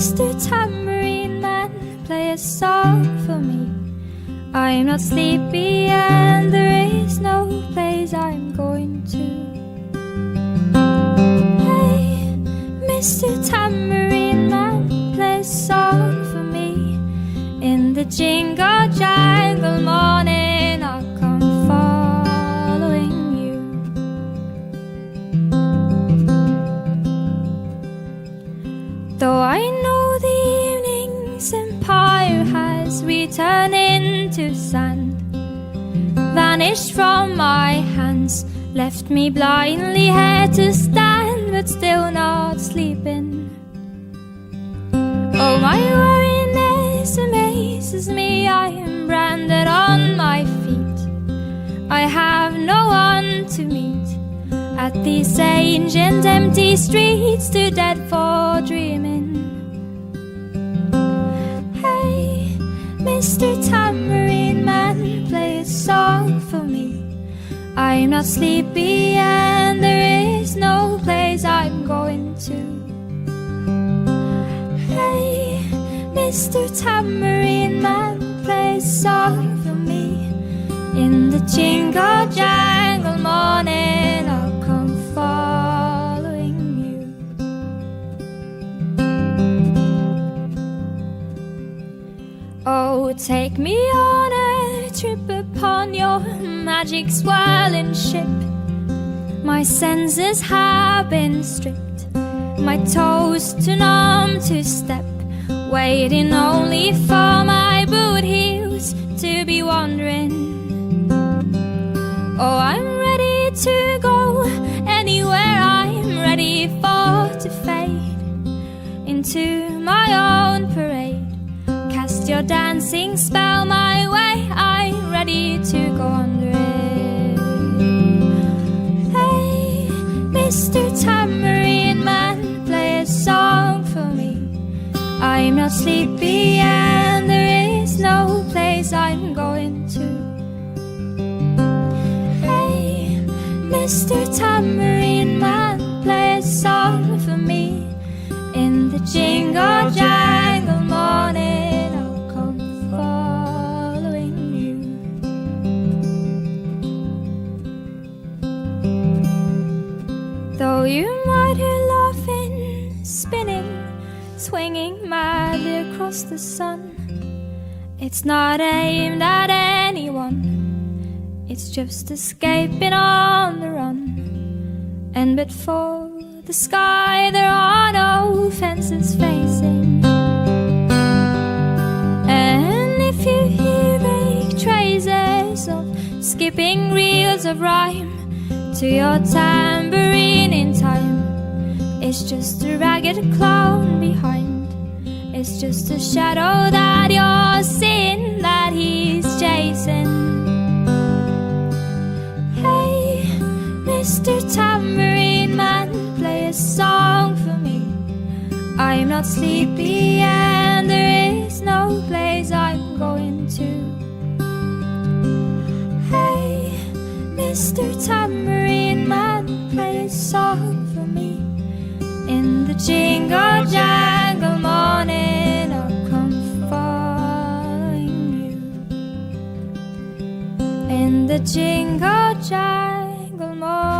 Mr. Tambourine Man, play a song for me. I'm not sleepy and there is no place I'm going to. Hey, Mr. Tambourine Man, play a song for me. In the jingle jangle morning I'll come following you. Though I know the evening's empire has returned into sand, vanished from my hands, left me blindly here to stand, but still not sleeping. Oh, my weariness amazes me, I am branded on my feet. I have no one to meet at these ancient empty streets, too dead for dreaming. Hey, Mr. Tambourine Man, play a song for me. I'm not sleepy and there is no place I'm going to. Hey, Mr. Tambourine Man, play a song for me. In the jingle jangle morning I'll come following you. Oh, take me on a trip upon your magic swirling ship. My senses have been stripped, my toes too numb to step, waiting only for my boot heels to be wandering. Oh, I'm ready to go anywhere, I'm ready for to fade into my own parade. Cast your dancing spell my way, I'm ready to go under it. Hey, Mr. Tambourine Man, play a song for me. I'm not sleepy and there is no place I'm going to. Hey, Mr. Tambourine Man, play a song for me. In the jingle jangle morning I'll come following you. Though you might hear laughing, spinning, swinging madly across the sun, it's not aimed at anyone, it's just escaping on the run. And but for the sky there are no fences facing. And if you hear vague traces of skipping reels of rhyme to your tambourine in time, it's just a ragged clown behind. It's just a shadow that you're seeing, that he's chasing. Hey, Mr. Tambourine Man, play a song for me. I'm not sleepy and there is no place I'm going to. Hey, Mr. Tambourine Man, play a song for me. In the jingle jangle morning I'll come following you. In the jingle jangle morning